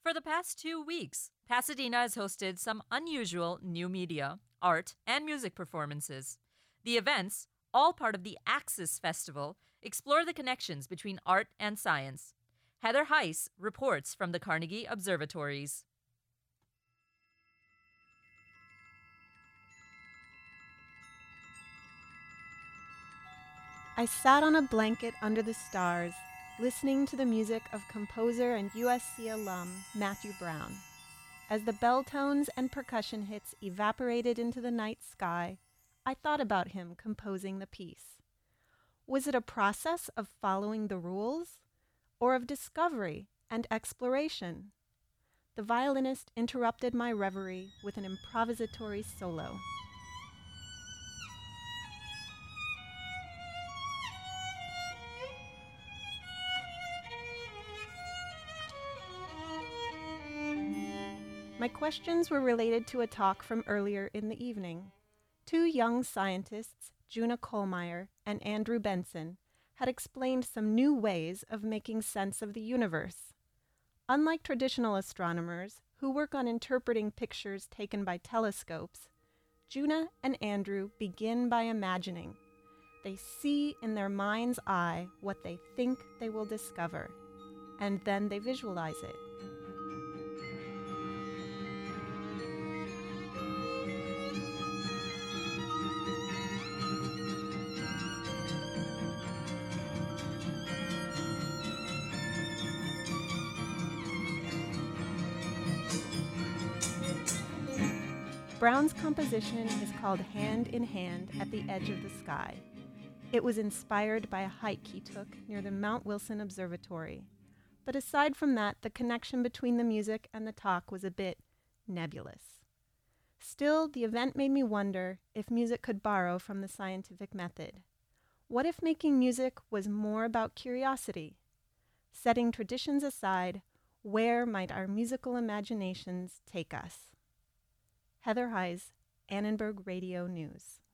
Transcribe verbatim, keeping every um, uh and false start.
For the past two weeks, Pasadena has hosted some unusual new media, art, and music performances. The events, all part of the Axis Festival, explore the connections between art and science. Heather Heiss reports from the Carnegie Observatories. I sat on a blanket under the stars, listening to the music of composer and U S C alum Matthew Brown. As the bell tones and percussion hits evaporated into the night sky, I thought about him composing the piece. Was it a process of following the rules, or of discovery and exploration? The violinist interrupted my reverie with an improvisatory solo. My questions were related to a talk from earlier in the evening. Two young scientists, Juna Kollmeyer and Andrew Benson, had explained some new ways of making sense of the universe. Unlike traditional astronomers who work on interpreting pictures taken by telescopes, Juna and Andrew begin by imagining. They see in their mind's eye what they think they will discover, and then they visualize it. Brown's composition is called Hand in Hand at the Edge of the Sky. It was inspired by a hike he took near the Mount Wilson Observatory. But aside from that, the connection between the music and the talk was a bit nebulous. Still, the event made me wonder if music could borrow from the scientific method. What if making music was more about curiosity? Setting traditions aside, where might our musical imaginations take us? Heather Heiss, Annenberg Radio News.